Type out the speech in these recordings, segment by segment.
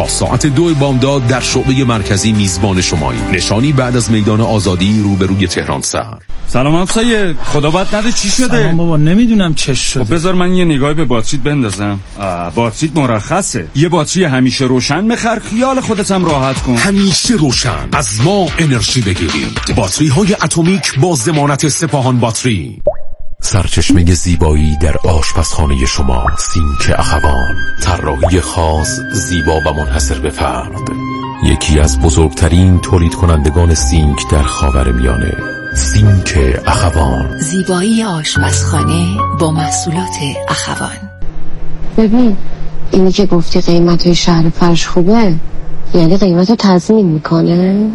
تا ساعت 2 بامداد در شعبه مرکزی میزبان شماییم. نشانی بعد از میدان آزادی روبروی تهران سر. سلام همسایه، خدا بد نده چی شده؟ سلام بابا، نمیدونم چه شده. خب بذار من یه نگاهی به باتریت بندازم. باتریت مرخصه. یه باتری همیشه روشن بخر، خیال خودت هم راحت کن. همیشه روشن، از ما انرژی بگیرید. باتری های اتمیک با ضمانت سپاهان باتری. سرچشمه زیبایی در آشپزخانه شما، سینک اخوان. طراحی خاص، زیبا و منحصر به فرد. یکی از بزرگترین تولید کنندگان سینک در خاورمیانه. سینک اخوان. زیبایی آشپزخانه با محصولات اخوان. ببین، اینی که گفتی قیمتای شهر فرش خوبه، یعنی قیمتو تضمین میکنه؟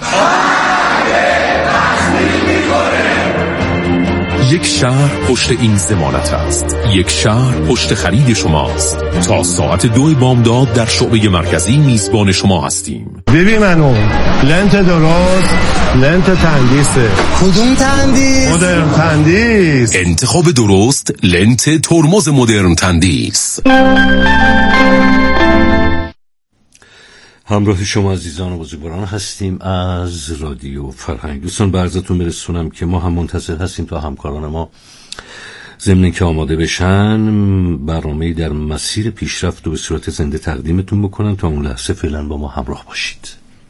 یک شهر پشت این ضمانت است. یک شهر پشت خرید شماست. تا ساعت 2 بامداد در شعبه مرکزی میزبان شما هستیم. ببین منو لنت درست، لنت تندیسه. کدوم تندیس؟ مدرن تندیس. انتخاب درست، لنت ترمز مدرن تندیس. همراه شما عزیزان و بزرگواران هستیم از رادیو فرهنگ. دوستان برزتون برسونم که ما هم منتظر هستیم تا همکاران ما ضمن که آماده بشن برنامه‌ای در مسیر پیشرفت و به صورت زنده تقدیمتون بکنن. تا اون لحظه فعلا با ما همراه باشید.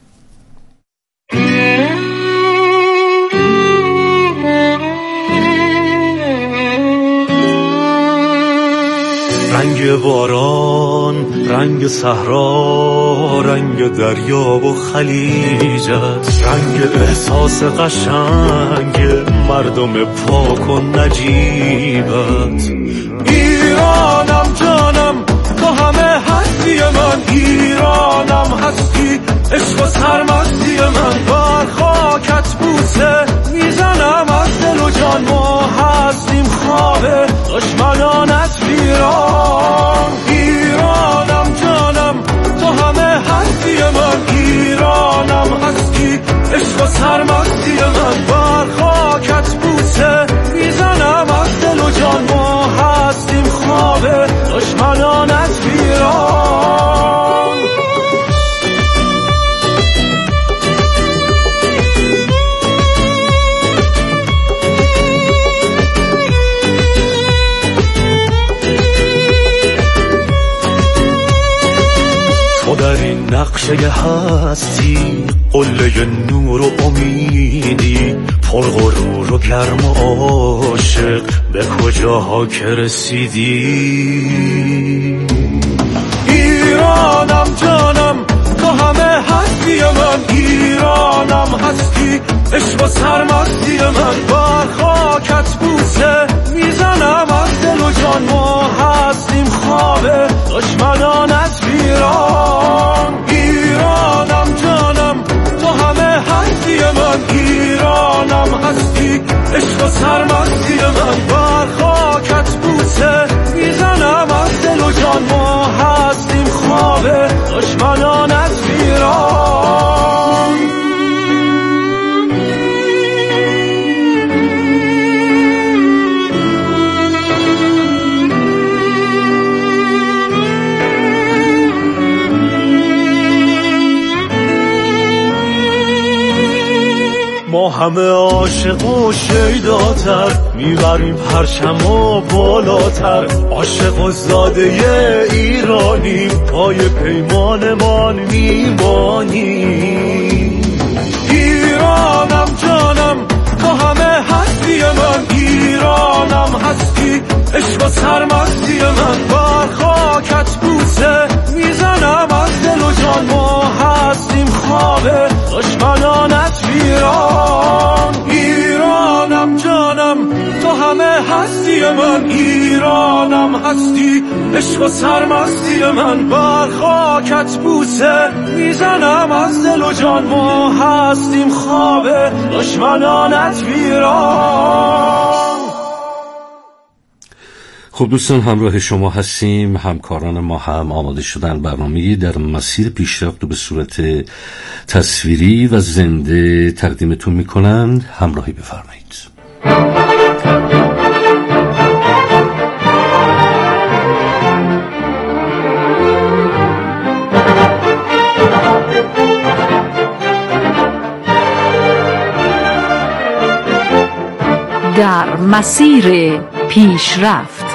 رنگ باران، رنگ صحرا، رنگ دریا و خلیجت، رنگ احساس قشنگ مردم پاک و نجیبت. ایرانم جانم، تو همه هستی من. ایرانم هستی، عشق و سرمستی من. بر خاکت بوسه میزنم از دل و جان. ما هستیم خواب دشمنانت ایران. ایرانم جانم، تو همه هستی من. ایرانم هستی، عشق و سرمستی من. بر خاکت بوسه میزنم از دل و جان. ما هستیم خواب دشمنانت ایران. در این نقشه هستی، قله نور و امیدی، پرغرور و گرم و عاشق، به کجاها که رسیدی. ایرانم جانم، تو همه هستی من. ایرانم هستی، عشق و سرمستی من. بر خاکت بوسه میزنم از دل و جان. ما هستیم خواب دشمنانت ایران. ایرانم جانم، تو همه هستی من. ایرانم هستی، عشق و سرمستی من. بر خاکت بوسه میزنم از دل و جان. ما هستیم خواب دشمنانت ایران. ما همه عاشق و شیداتر، میبریم پرچم و بالاتر. عاشق و زاده ایرانی، پای پیمانمان میمانی. ایرانم جانم، تو همه هستی من. ایرانم هستی، عشق و سرمستی من. بر خاکت بوسه میزنم از دل و جان. ما هستیم خواب دشمنانت ایران. ایرانم جانم، تو همه هستی من. ایرانم هستی، عشق و سرمستی من. بر خاکت بوسه میزنم از دل و جان. ما هستیم خواب دشمنانت ایران. خب دوستان همراه شما هستیم. همکاران ما هم آماده شدن برنامه‌ای در مسیر پیشرفت و به صورت تصویری و زنده تقدیمتون میکنند. همراهی بفرمایید. مسیر پیشرفت.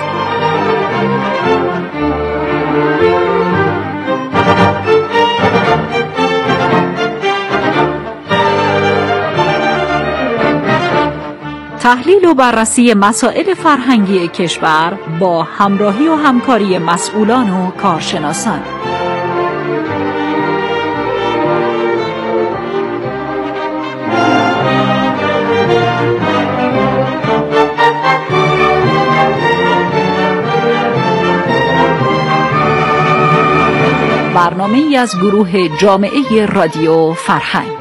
تحلیل و بررسی مسائل فرهنگی کشور با همراهی و همکاری مسئولان و کارشناسان. برنامه‌ای از گروه جامعه رادیو فرهنگ.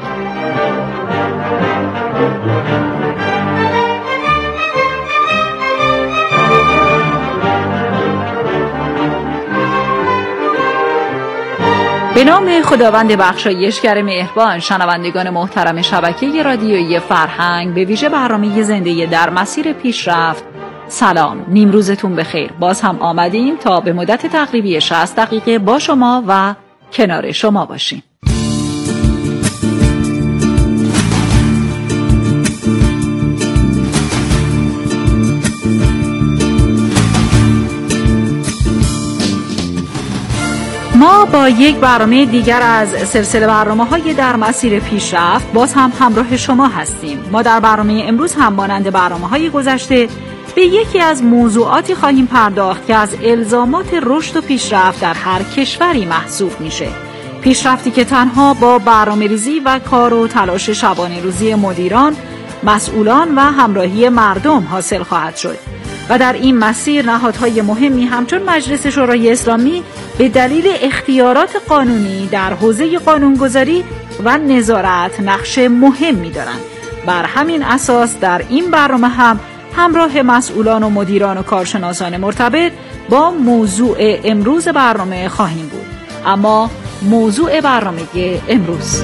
به نام خداوند بخشایشگر مهربان. شنوندگان محترم شبکه رادیویی فرهنگ، به ویژه برنامه زنده در مسیر پیشرفت، سلام، نیمروزتون بخیر. باز هم آمدیم تا به مدت تقریبی 60 دقیقه با شما و کنار شما باشیم. ما با یک برنامه دیگر از سلسله برنامه‌های در مسیر پیشرفت باز هم همراه شما هستیم. ما در برنامه امروز هم مانند برنامه‌های گذشته به یکی از موضوعاتی خواهیم پرداخت که از الزامات رشد و پیشرفت در هر کشوری محسوب میشه. پیشرفتی که تنها با برنامه‌ریزی و کار و تلاش شبانه روزی مدیران، مسئولان و همراهی مردم حاصل خواهد شد. و در این مسیر نهادهای مهمی همچون مجلس شورای اسلامی به دلیل اختیارات قانونی در حوزه قانونگذاری و نظارت نقش مهمی دارند. بر همین اساس در این برنامه هم همراه مسئولان و مدیران و کارشناسان مرتبط با موضوع امروز برنامه خواهیم بود. اما موضوع برنامه امروز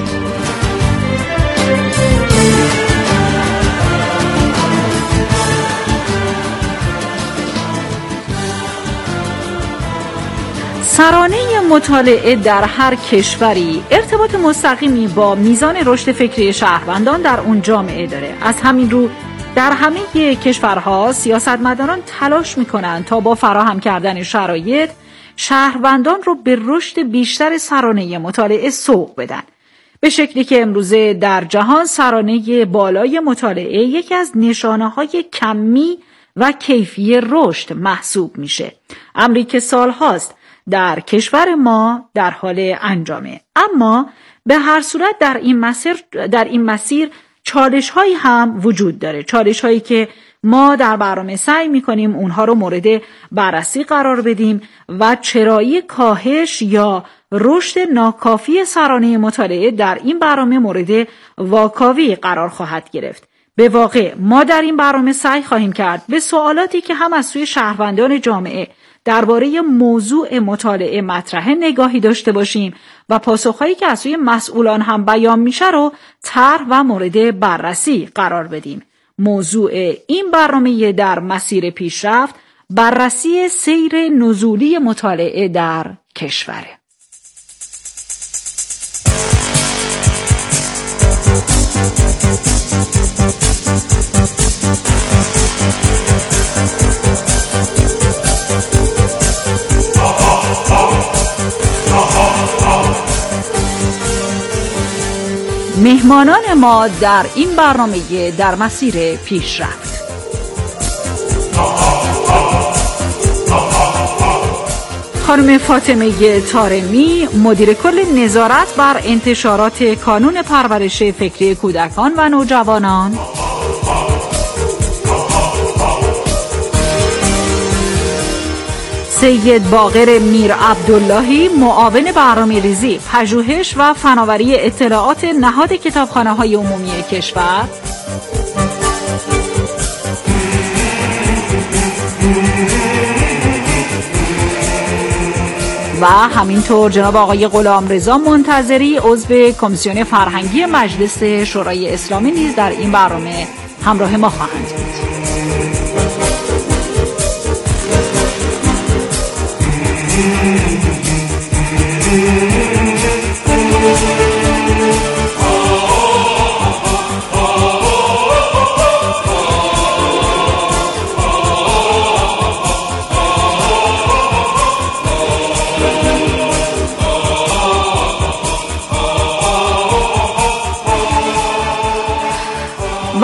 سرانه مطالعه در هر کشوری ارتباط مستقیمی با میزان رشد فکری شهروندان در اون جامعه داره. از همین رو در همه کشورها سیاستمداران تلاش میکنن تا با فراهم کردن شرایط شهروندان رو به رشد بیشتر سرانه مطالعه سوق بدن، به شکلی که امروزه در جهان سرانه بالای مطالعه یکی از نشانه‌های کمی و کیفی رشد محسوب میشه. امری که سالهاست در کشور ما در حال انجامه. اما به هر صورت در این مسیر چالش هایی هم وجود داره. چالش هایی که ما در برنامه سعی میکنیم اونها رو مورد بررسی قرار بدیم و چرایی کاهش یا رشد ناکافی سرانه مطالعه در این برنامه مورد واکاوی قرار خواهد گرفت. به واقع ما در این برنامه سعی خواهیم کرد به سوالاتی که هم از سوی شهروندان جامعه درباره موضوع مطالعه مطرحه نگاهی داشته باشیم و پاسخهایی که از سوی مسئولان هم بیان میشه رو طرح و مورد بررسی قرار بدیم. موضوع این برنامه در مسیر پیشرفت بررسی سیر نزولی مطالعه در کشوره. مهمانان ما در این برنامه در مسیر پیشرفت: خانم فاطمه طارمی، مدیر کل نظارت بر انتشارات کانون پرورش فکری کودکان و نوجوانان، سید باقر میر عبداللهی، معاون برنامه‌ریزی، پژوهش و فناوری اطلاعات نهاد کتابخانه‌های عمومی کشور، و همینطور جناب آقای غلامرضا منتظری، عضو کمیسیون فرهنگی مجلس شورای اسلامی نیز در این برنامه همراه ما خواهند بود.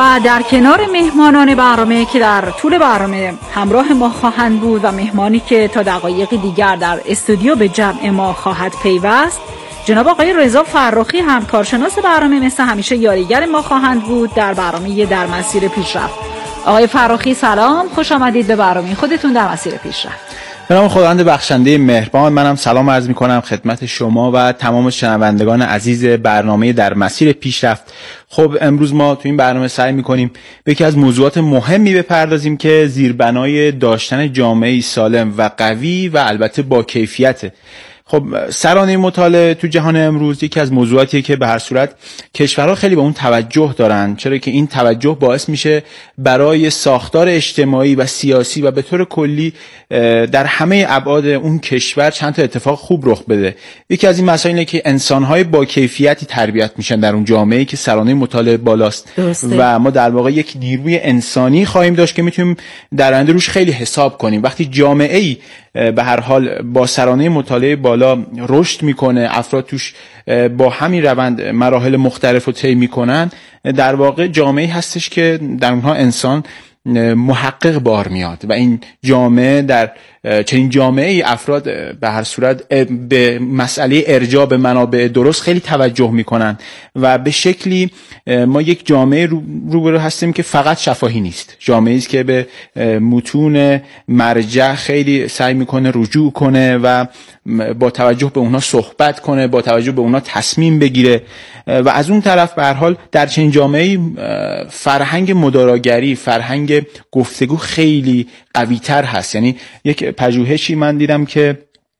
و در کنار مهمانان برنامه که در طول برنامه همراه ما خواهند بود و مهمانی که تا دقایقی دیگر در استودیو به جمع ما خواهد پیوست، جناب آقای رضا فرخی هم کارشناس برنامه مثل همیشه یاریگر ما خواهند بود در برنامه در مسیر پیشرفت. آقای فرخی سلام، خوش آمدید به برنامه خودتون در مسیر پیشرفت. به نام خداوند بخشنده مهربان، منم سلام عرض می‌کنم خدمت شما و تمام شنوندگان عزیز برنامه در مسیر پیشرفت. خب امروز ما تو این برنامه سعی می‌کنیم به یکی از موضوعات مهمی بپردازیم که زیربنای داشتن جامعه‌ای سالم و قوی و البته با کیفیته. خب سرانه مطالعه تو جهان امروز یکی از موضوعاتیه که به هر صورت کشورها خیلی به اون توجه دارن، چرا که این توجه باعث میشه برای ساختار اجتماعی و سیاسی و به طور کلی در همه ابعاد اون کشور چند تا اتفاق خوب رخ بده. یکی از این مسائل اینه که انسان‌های با کیفیتی تربیت میشن در اون جامعه‌ای که سرانه مطالعه بالاست. درسته. و ما در واقع یک نیروی انسانی خواهیم داشت که میتونیم در آینده روش خیلی حساب کنیم. وقتی جامعه‌ای به هر حال با سرانه مطالعه بالا رشد میکنه، افراد توش با همین روند مراحل مختلف رو طی میکنن، در واقع جامعه‌ای هستش که در اونها انسان محقق بار میاد و این جامعه در چنین جامعه‌ای افراد به هر صورت به مسئله ارجاع به منابع درست خیلی توجه میکنن و به شکلی ما یک جامعه روبرو هستیم که فقط شفاهی نیست، جامعه‌ای است که به متون مرجع خیلی سعی میکنه رجوع کنه و با توجه به اونها صحبت کنه، با توجه به اونها تصمیم بگیره و از اون طرف به هر حال در چنین جامعه‌ای فرهنگ مداراگری، فرهنگ گفتگو خیلی قوی‌تر هست. یعنی یک پژوهشی من دیدم که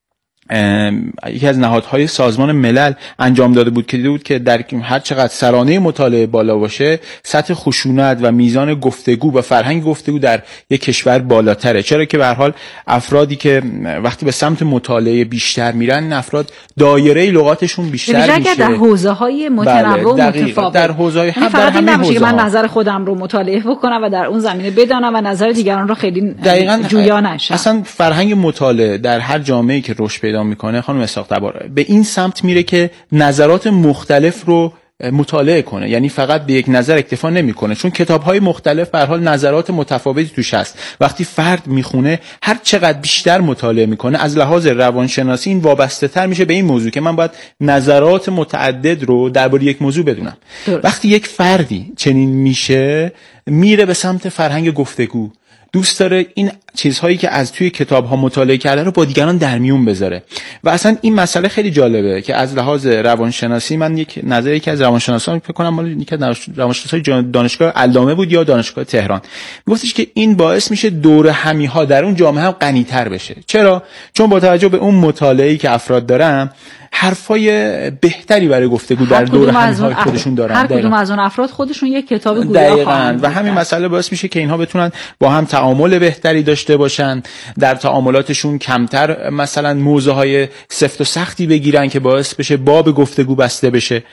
یکی از نهادهای سازمان ملل انجام داده بود که دیده بود که در هر چقدر سرانه مطالعه بالا باشه، سطح خشونت و میزان گفتگو و فرهنگ گفتگو در یک کشور بالاتره، چرا که به هر حال افرادی که وقتی به سمت مطالعه بیشتر میرن، افراد دایره لغاتشون بیشتر میشه در حوزه‌های متنوع و متفاوت. در حوزه‌های هم در همه حوزه من نظر خودم رو مطالعه بکنم و در اون زمینه بدانم و نظر دیگران رو خیلی جویا نشم. اصلا فرهنگ مطالعه در هر جامعه‌ای که رشد پیدا میکنه خانم اسحاق تبار به این سمت میره که نظرات مختلف رو مطالعه کنه، یعنی فقط به یک نظر اکتفا نمیکنه، چون کتاب‌های مختلف به هر حال نظرات متفاوتی توش هست. وقتی فرد میخونه هر چقدر بیشتر مطالعه میکنه، از لحاظ روانشناسی این وابسته‌تر میشه به این موضوع که من باید نظرات متعدد رو درباره یک موضوع بدونم. وقتی یک فردی چنین میشه، میره به سمت فرهنگ گفتگو، دوست داره این چیزهایی که از توی کتاب‌ها مطالعه کرده رو با دیگران در میون بذاره. و اصلا این مسئله خیلی جالبه که از لحاظ روانشناسی من یک نظری که از روانشناسان فکر کنم مال یک روانشناسای دانشگاه علامه بود یا دانشگاه تهران، میگفتش که این باعث میشه دور همی‌ها در اون جامعه هم غنی‌تر بشه. چرا؟ چون با توجه به اون مطالعه‌ای که افراد دارن، حرفای بهتری برای گفتگو در دور همی‌های خودشون دارن. هر کدوم از اون افراد خودشون یک کتاب گویا خواهند و همین مسئله باعث میشه که اینها بتونن با هم تعامل بهتری داشته باشن، در تعاملاتشون کمتر مثلا موضوعهای سفت و سختی بگیرن که باعث بشه باب گفتگو بسته بشه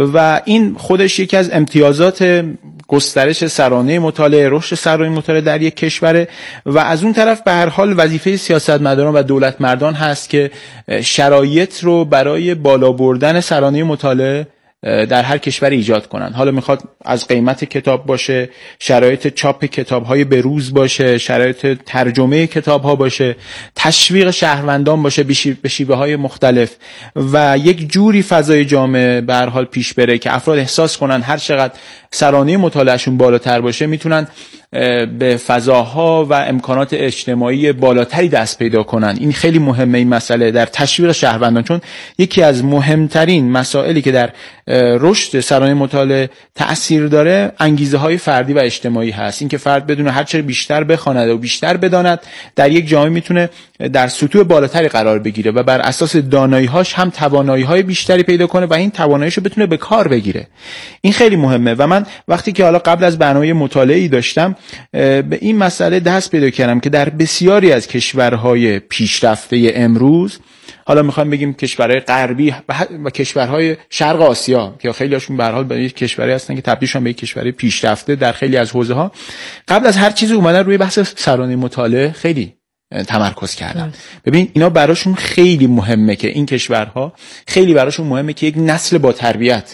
و این خودش یکی از امتیازات گسترش سرانه مطالعه، رشد سرانه مطالعه در یک کشور. و از اون طرف به هر حال وظیفه سیاستمداران و دولت مردان هست که شرایط رو برای بالا بردن سرانه مطالعه در هر کشوری ایجاد کنن. حالا میخواد از قیمت کتاب باشه، شرایط چاپ کتاب‌های بروز باشه، شرایط ترجمه کتاب‌ها باشه، تشویق شهروندان باشه به شیوه‌های مختلف و یک جوری فضای جامعه به هر حال پیش بره که افراد احساس کنن هر چقدر سرانه مطالعهشون بالاتر باشه میتونن به فضاها و امکانات اجتماعی بالاتری دست پیدا کنن. این خیلی مهمه، این مسئله در تشویق شهروندان، چون یکی از مهمترین مسائلی که در رشد سرانه مطالعه تأثیر داره انگیزه های فردی و اجتماعی هست. این که فرد بدونه هر چه بیشتر بخواند و بیشتر بداند در یک جامعه میتونه در سطوح بالاتری قرار بگیره و بر اساس دانایی‌هاش هم توانایی‌های بیشتری پیدا کنه و این توانایی‌شو بتونه به کار بگیره. این خیلی مهمه و من وقتی که حالا قبل از برنامه مطالعه‌ای داشتم به این مسئله دست پیدا کردم که در بسیاری از کشورهای پیشرفته امروز، حالا میخوام بگیم کشورهای غربی و کشورهای شرق آسیا که خیلی هاشون به هر حال به یک کشوری هستن که تبدیل شدن به یک کشور پیشرفته در خیلی از حوزه‌ها، قبل از هر چیزی اومدن روی بحث سرانه مطالعه خیلی تمرکز کردن. ببین اینا براشون خیلی مهمه که این کشورها خیلی براشون مهمه که یک نسل با تربیت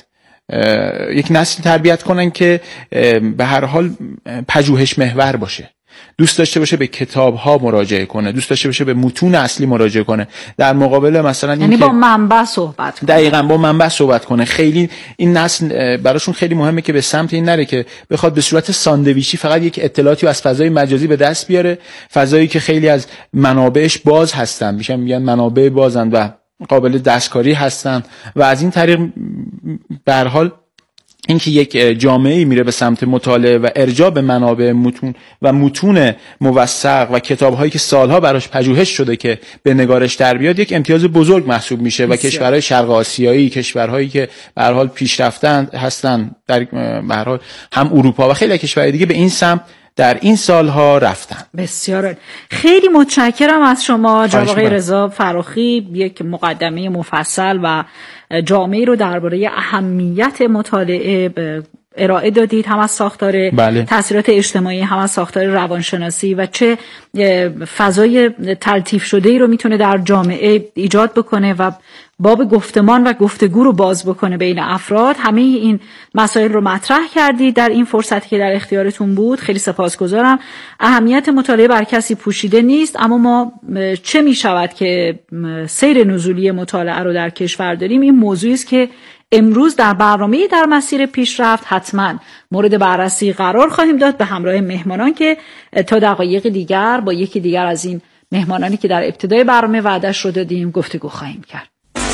یک نسل تربیت کنن که به هر حال پژوهش محور باشه، دوست داشته باشه به کتاب‌ها مراجعه کنه، دوست داشته باشه به متون اصلی مراجعه کنه، در مقابل مثلا یعنی با منبع صحبت کنه. دقیقاً با منبع صحبت کنه. خیلی این نسل براشون خیلی مهمه که به سمت این نره که بخواد به صورت ساندویچی فقط یک اطلاعاتی از فضای مجازی به دست بیاره، فضایی که خیلی از منابعش باز هستن، میگن منابع بازن و قابل دستکاری هستن و از این طریق به هر حال اینکه یک جامعه‌ای میره به سمت مطالعه و ارجاع به منابع متون موثق و کتاب‌هایی که سالها براش پژوهش شده که به نگارش در بیاد، یک امتیاز بزرگ محسوب میشه و کشورهای شرق آسیایی، کشورهایی که به هر حال پیشرفته هستن در به هر حال هم اروپا و خیلی کشورهای دیگه به این سمت در این سالها رفتن. بسیار خیلی متشکرم از شما جناب آقای رضا فراخی، یک مقدمه مفصل و جامعی رو درباره اهمیت مطالعه ارائه دادید، هم از ساختار تاثیرات اجتماعی، هم از ساختار روانشناسی و چه فضای تلطیف شده‌ای رو میتونه در جامعه ایجاد بکنه و باب گفتمان و گفتگو رو باز بکنه بین افراد. همه این مسائل رو مطرح کردید در این فرصتی که در اختیارتون بود. خیلی سپاسگزارم. اهمیت مطالعه بر کسی پوشیده نیست، اما ما چه میشود که سیر نزولی مطالعه رو در کشور داریم، این موضوعی است که امروز در برنامه در مسیر پیشرفت حتما مورد بررسی قرار خواهیم داد به همراه مهمانان که تا دقایق دیگر با یکی دیگر از این مهمانانی که در ابتدای برنامه وعده‌اش رو دادیم گفتگو خواهیم کرد.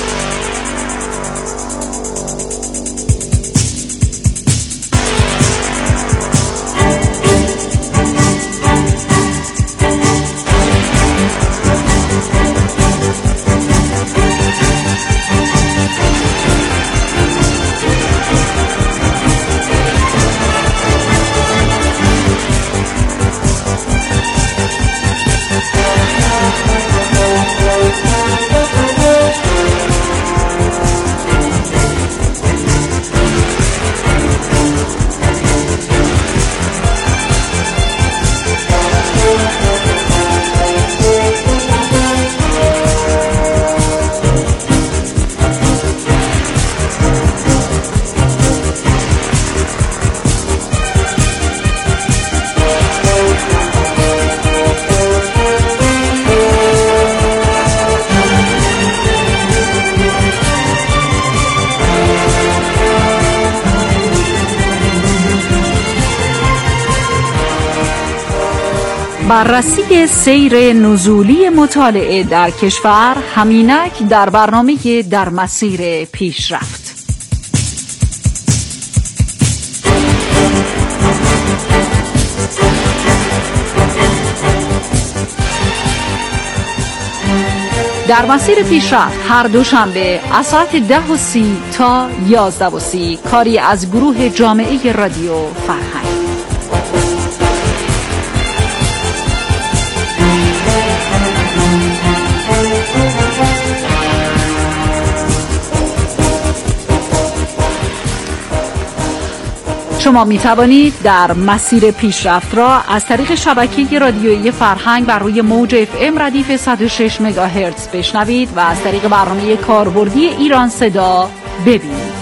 بررسی سیر نزولی مطالعه در کشور همینک در برنامه در مسیر پیشرفت. در مسیر پیشرفت هر دوشنبه از ساعت 10:30 تا 11:30 کاری از گروه جامعه رادیو فرهنگ. شما می توانید در مسیر پیشرفت را از طریق شبکه رادیویی فرهنگ بر روی موج FM ردیف 106 مگاهرتز بشنوید و از طریق برنامه کاربردی ایران صدا ببینید.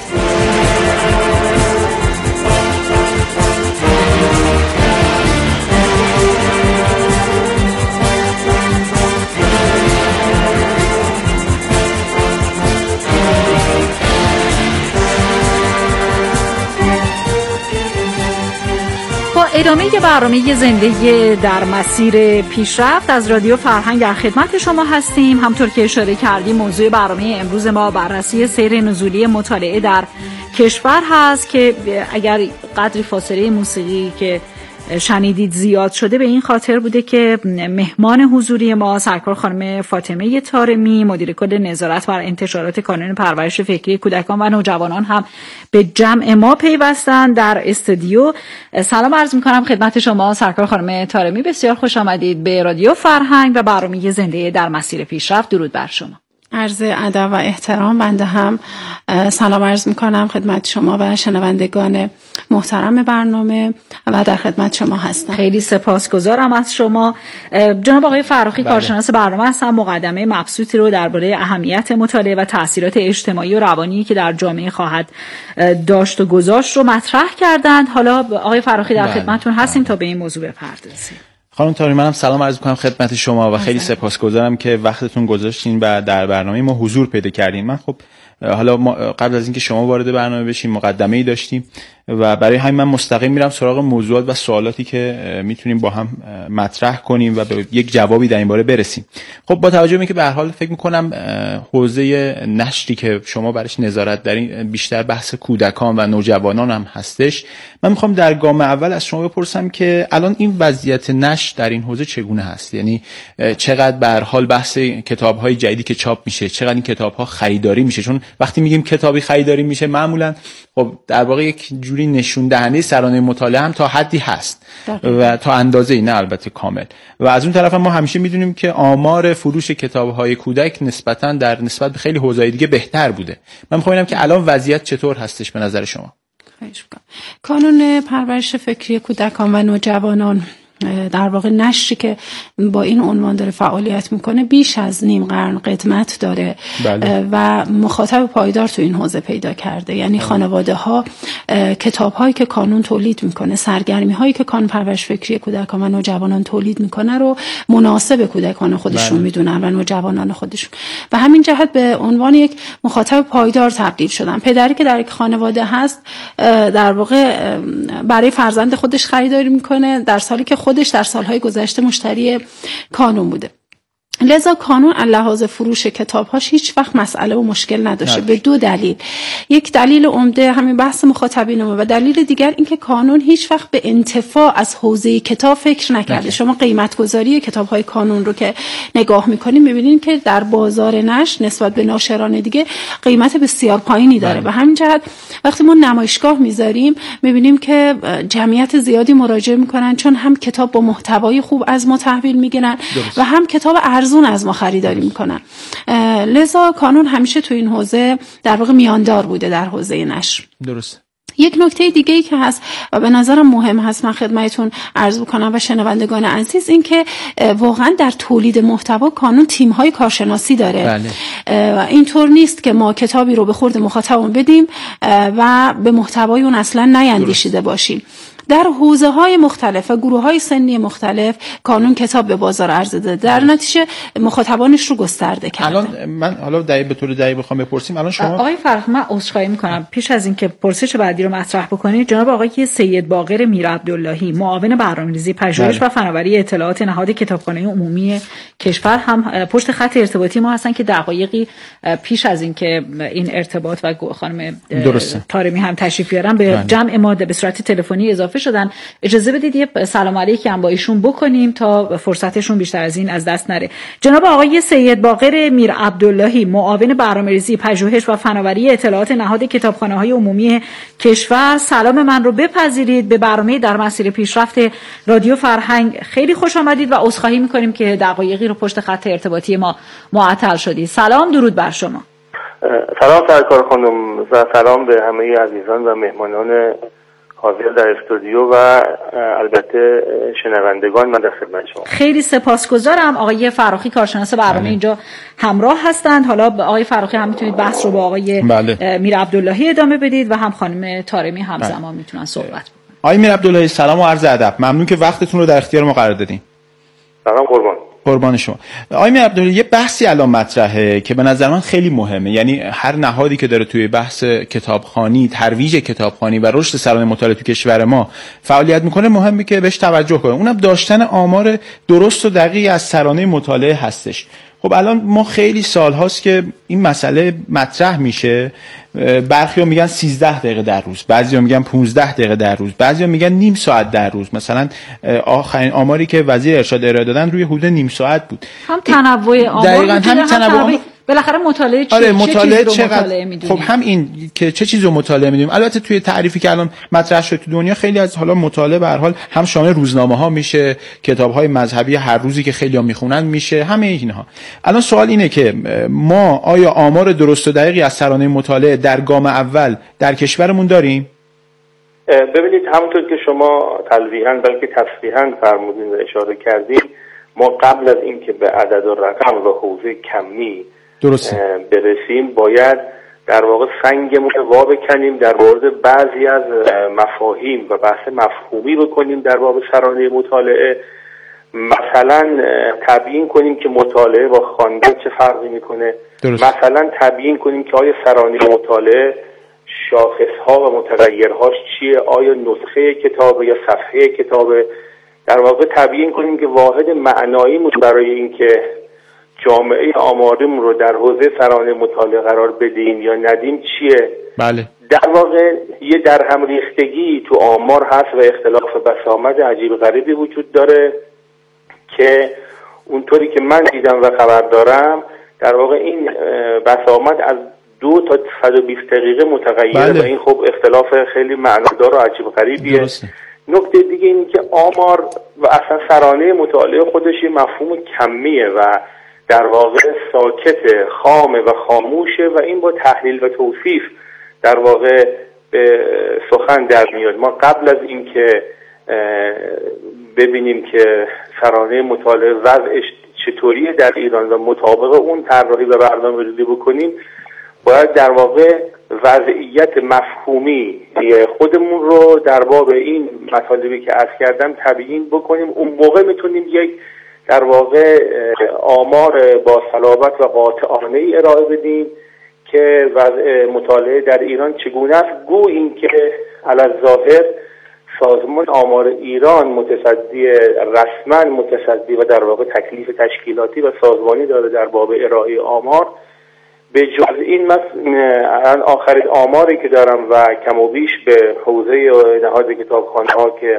ادامه برنامه زنده در مسیر پیشرفت از رادیو فرهنگ در خدمت شما هستیم. همطور که اشاره کردیم موضوع برنامه امروز ما بررسی سیر نزولی مطالعه در کشور هست که اگر قدری فاصله موسیقی که شنیدید زیاد شده به این خاطر بوده که مهمان حضوری ما سرکار خانم فاطمه طارمی مدیر کل نظارت بر انتشارات کانون پرورش فکری کودکان و نوجوانان هم به جمع ما پیوستن در استودیو. سلام عرض می‌کنم خدمت شما سرکار خانم طارمی، بسیار خوش آمدید به رادیو فرهنگ و برنامه زنده در مسیر پیشرفت. درود بر شما. عرض ادب و احترام. بنده هم سلام عرض میکنم خدمت شما و شنوندگان محترم برنامه و در خدمت شما هستم. خیلی سپاسگزارم از شما. جناب آقای فرخی کارشناس برنامه هستم. مقدمه مبسوطی رو درباره اهمیت مطالعه و تاثیرات اجتماعی و روانی که در جامعه خواهد داشت و گذاشت رو مطرح کردند. حالا آقای فرخی در خدمتتون هستیم تا به این موضوع بپردازیم. خانم تاری، منم سلام عرض می‌کنم خدمت شما و خیلی سپاسگزارم که وقتتون گذاشتین و در برنامه ما حضور پیدا کردین. من خب حالا قبل از اینکه شما وارد برنامه بشین مقدمه‌ای داشتیم و برای همین من مستقیم میرم سراغ موضوعات و سوالاتی که میتونیم با هم مطرح کنیم و به یک جوابی در این باره برسیم. خب با توجه به اینکه به هر حال فکر می‌کنم حوزه نشری که شما برایش نظارت دارین بیشتر بحث کودکان و نوجوانان هم هستش، من میخوام در گام اول از شما بپرسم که الان این وضعیت نشر در این حوزه چگونه هست؟ یعنی چقدر به هر حال بحث کتاب‌های جدیدی که چاپ میشه، چقدر این کتاب‌ها خریداری میشه؟ چون وقتی میگیم کتابی خریداری میشه معمولاً خب در واقع یک جوری نشون دهنده سرانه مطالعه هم تا حدی هست و تا اندازه‌ای، نه البته کامل. و از اون طرف ما همیشه میدونیم که آمار فروش کتاب‌های کودک نسبتاً در نسبت به خیلی حوزه‌های دیگه بهتر بوده. من می‌خوام ببینم که الان وضعیت چطور هستش به نظر شما؟ کانون پرورش فکری کودکان و نوجوانان، در واقع نشری که با این عنوان داره فعالیت میکنه، بیش از نیم قرن قدمت داره. بله. و مخاطب پایدار تو این حوزه پیدا کرده. یعنی خانواده ها کتاب هایی که کانون تولید میکنه، سرگرمی هایی که کانون پرورش فکری کودکان و نوجوانان تولید میکنه رو مناسب کودکان خودشون میدونن و نوجوانان خودشون، و همین جهت به عنوان یک مخاطب پایدار تبدیل شدن. پدری که در یک خانواده هست در واقع برای فرزند خودش خریداری میکنه، در سالی که خودش در سالهای گذشته مشتری کانون بوده. لذا کانون لحاظ فروش کتاب‌هاش هیچ وقت مسئله و مشکل نداشته به دو دلیل. یک دلیل عمده همین بحث مخاطبین ما و دلیل دیگر این که کانون هیچ وقت به انتفاع از حوزه کتاب فکر نکرده. شما قیمت گذاری کتاب‌های کانون رو که نگاه می‌کنید می‌بینید که در بازار نشر نسبت به ناشران دیگه قیمت بسیار پایینی داره. به همین جهت وقتی ما نمایشگاه می‌ذاریم می‌بینیم که جمعیت زیادی مراجعه می‌کنن، چون هم کتاب با محتوای خوب از ما تحویل می‌گیرن و هم کتاب ارزون از ما خریداری میکنن. لذا کانون همیشه تو این حوزه در واقع میاندار بوده در حوزه نشر. درست. یک نکته دیگه ای که هست و به نظرم مهم هست من خدمتتون عرض بکنم و شنوندگان عزیز، این که واقعا در تولید محتوا کانون تیم‌های کارشناسی داره. بله. و اینطور نیست که ما کتابی رو به خورد مخاطبمون بدیم و به محتوای اون اصلا نیندیشیده باشیم. در حوزه‌های مختلف و گروه‌های سنی مختلف کانون کتاب به بازار عرضه داده، در نتیجه مخاطبانش رو گسترده کرده. الان من حالا به طور دقیق بخوام بپرسیم، الان شما آقای فرخ، من عذرخواهی می‌کنم پیش از اینکه پرسش بعدی رو مطرح بکنید، جناب آقای سید باقر میرعبداللهی معاون برنامه‌ریزی پژوهش و فناوری اطلاعات نهاد کتابخانه عمومی کشور هم پشت خط ارتباطی ما هستن که دقایقی پیش از اینکه این ارتباط و خانم طارمی هم تشریف بیارن به جمع ما به صورت تلفنی اضافه شدن. اجازه بدید یه سلام علیکی هم با ایشون بکنیم تا فرصتشون بیشتر از این از دست نره. جناب آقای سید باقر میرعبداللهی معاون برنامه‌ریزی پژوهش و فناوری اطلاعات نهاد کتابخانه‌های عمومی کشور، سلام من رو بپذیرید. به برنامه در مسیر پیشرفت رادیو فرهنگ خیلی خوش آمدید و عذرخواهی می‌کنیم که دقایقی رو پشت خط ارتباطی ما معطل شدید. سلام، درود بر شما. سلام سرکار خانم و سلام به همه عزیزان و مهمانان حاضر در استودیو و البته شنوندگان. من در خدمت شما. خیلی سپاسگزارم. آقای فرخی کارشناس برنامه اینجا همراه هستند. حالا آقای فرخی هم میتونید بحث رو با آقای میرعبداللهی ادامه بدید و هم خانم طارمی همزمان میتونن صحبت بکنن. آقای میرعبداللهی سلام و عرض ادب. ممنون که وقتتون رو در اختیار ما قرار دادین. سلام قربان شما. آقای میرعبداللهی، یه بحثی الان مطرحه که به نظر من خیلی مهمه. یعنی هر نهادی که داره توی بحث کتابخوانی، ترویج کتابخوانی و رشد سرانه مطالعه تو کشور ما فعالیت میکنه، مهمه که بهش توجه کنه. اونم داشتن آمار درست و دقیق از سرانه مطالعه هستش. خب الان ما خیلی سال هاست که این مسئله مطرح میشه. برخی‌ها میگن 13 دقیقه در روز، بعضی‌ها میگن 15 دقیقه در روز، بعضی‌ها میگن نیم ساعت در روز. مثلا آخرین آماری که وزیر ارشاد ارائه دادن روی حدود نیم ساعت بود. هم تنوع آمار دقیقاً همین تنوع بالاخره مطالعه چیه؟ آره مطالعه چه چیزی رو مطالعه میدونیم؟ خب هم این که چه چیزی رو مطالعه میدونیم. البته توی تعریفی که الان مطرح شده تو دنیا خیلی از حالا مطالعه به هر حال هم شامل روزنامه‌ها میشه، کتاب‌های مذهبی هر روزی که خیلی‌ها میخونن میشه، همه اینها. الان سوال اینه که ما آیا آمار درست و دقیقی از سرانه مطالعه در گام اول در کشورمون داریم؟ ببینید همونطور که شما تلویحاً بلکه تصریحاً فرمودین و اشاره کردین، ما قبل از اینکه به عدد و رقم و حوزه کمی برسیم باید در واقع سنگمون رو وا بکنیم در مورد بعضی از مفاهیم و بحث مفهومی بکنیم در باب سرانه مطالعه. مثلا تبیین کنیم که مطالعه با خواندن چه فرقی میکنه. مثلا تبیین کنیم که آیا سرانه مطالعه شاخصها و متغیرهاش چیه، آیا نسخه کتابه یا صفحه کتابه. در واقع تبیین کنیم که واحد معنایی برای اینکه جامعه آماریمون رو در حوزه سرانه مطالعه قرار بدیم یا ندیم چیه. بله. در واقع یه در هم ریختگی تو آمار هست و اختلاف بسامد عجیب غریبی وجود داره که اونطوری که من دیدم و خبر دارم در واقع این بسامد از 2 تا 120 دقیقه متغیره. بله. و این خب اختلاف خیلی معنادار و عجیب غریبیه. درسته. نکته دیگه اینه که آمار و اصلا سرانه مطالعه خودش یه مفهوم کمیه و در واقع ساکت، خامه و خاموشه و این با تحلیل و توصیف در واقع سخن در میاد. ما قبل از اینکه ببینیم که سرانه مطالعه وضعش چطوریه در ایران و مطابق اون طراحی و برنامه‌ریزی بکنیم، باید در واقع وضعیت مفهومی خودمون رو در باب این مطالبی که عرض کردم تبیین بکنیم. اون موقع میتونیم یک در واقع آمار با صلابت و قاطعانه ای ارائه بدیم که وضع مطالعه در ایران چگونه است. گو این که علی‌الظاهر سازمان آمار ایران رسما متصدی و در واقع تکلیف تشکیلاتی و سازمانی داره در باب ارائه آمار. به جز این الان آخرین آماری که دارم و کم و بیش به حوزه نهاد کتابخانه‌ها که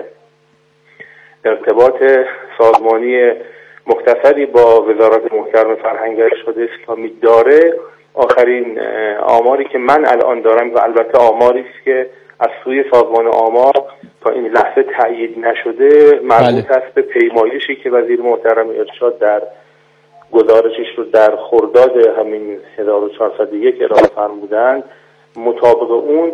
ارتباط سازمانی مختصری با وزارت محترم فرهنگ و ارشاد اسلامی داره، آخرین آماری که من الان دارم و البته آماری است که از سوی سازمان آمار تا این لحظه تأیید نشده، مربوط است به پیمایشی که وزیر محترم ارشاد در گزارشش رو در خرداد همین 1401 ارائه فرمودند. مطابق اون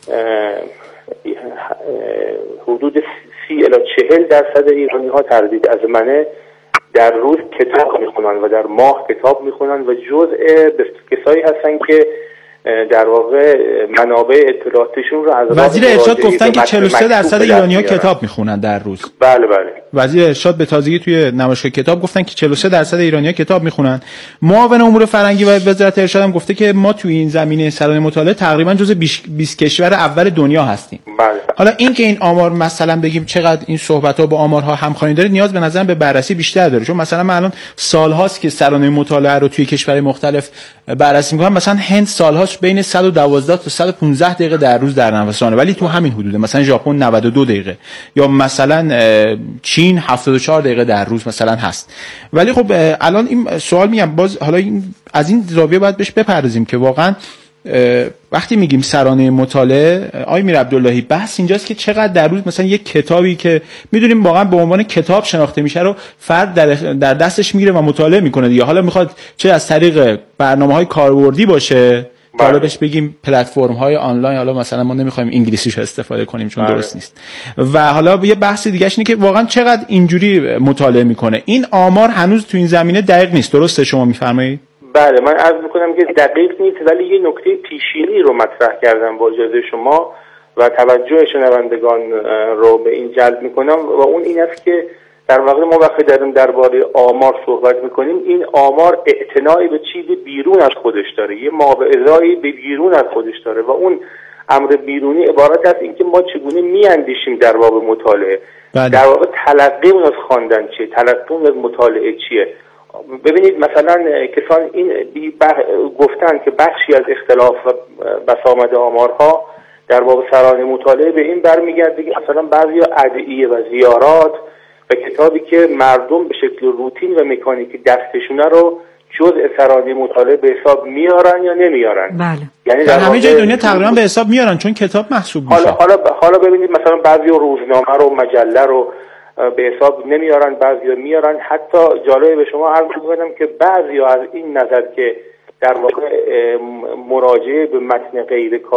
حدود 30 الی 40% ایرانی‌ها تردید از منه در روز کتاب میخونن و در ماه کتاب میخونن و جزء کسایی هستن که در واقع منابع اطلاعاتشون رو از وزیر ارشاد گفتن که 43% ایرانی‌ها کتاب میخونن در روز. بله بله. وزیر ارشاد به تازگی توی نمایشگاه کتاب گفتن که 43% ایرانی‌ها کتاب میخونن. معاون امور فرهنگی و وزارت ارشاد هم گفته که ما توی این زمینه سرانه مطالعه تقریبا جزو 20 کشور اول دنیا هستیم. بله. حالا این که این آمار مثلا بگیم چقدر این صحبت‌ها با آمارها همخوانی داره نیاز به نظرم به بررسی بیشتر داره، چون مثلا من الان سال‌هاست که سرانه مطالعه رو توی کشورهای مختلف بررسی می‌کنم. مثلا هند سال‌هاست بین 112 تا 115 دقیقه در روز در نوسانه، ولی تو همین حدوده. مثلا ژاپن 92 دقیقه یا مثلا چین 74 دقیقه در روز مثلا هست. ولی خب الان این سوال میگم باز حالا از این زاویه باید بهش بپردازیم که واقعا وقتی میگیم سرانه مطالعه، آقای میر عبداللهی، بحث اینجاست که چقدر در روز مثلا یک کتابی که میدونیم واقعا به عنوان کتاب شناخته میشه رو فرد در دستش میگیره و مطالعه میکنه دیگه. حالا میخواد چه از طریق برنامه‌های کاربردی باشه، حالا بهش بگیم پلتفرم‌های آنلاین، حالا مثلا ما نمی‌خوایم انگلیسیش استفاده کنیم چون درست نیست، و حالا یه بحث دیگه‌اش اینه که واقعا چقدر اینجوری مطالعه میکنه. این آمار هنوز تو این زمینه دقیق نیست، درسته شما میفرمایید؟ بله، من عرض میکنم که دقیق نیست، ولی یه نکته پیشینی رو مطرح کردم با اجازه شما و توجه شنوندگان رو به این جلب میکنم و اون این است که در واقع ما وقتی داریم درباره آمار صحبت میکنیم، این آمار اعتنایی به چیزی بیرون از خودش داره، یه ماوعظه‌ای به بیرون از خودش داره و اون امر بیرونی عبارت است اینکه ما چگونه میاندیشیم در باب مطالعه. در واقع تلقیمون از خواندن چیه، تلقیمون از مطالعه چیه. ببینید مثلا کسان این گفتن که بخشی از اختلاف و بسامد آمارها در باب سرانه مطالعه به این برمیگرده که مثلا بعضی ادعیه و زیارات و کتابی که مردم به شکل روتین و مکانیکی دستشونه رو جزء ترانه مطالعه به حساب میارن یا نمیارن؟ بله. یعنی در همه جای دنیا تقریبا به حساب میارن چون کتاب محسوب میشه. حالا ببینید مثلا بعضی روزنامه رو مجله رو به حساب نمیارن، بعضیا میارن. حتی جالب به شما عرض می‌کنم که بعضیا از این نظر که در واقع مراجعه به متن غیر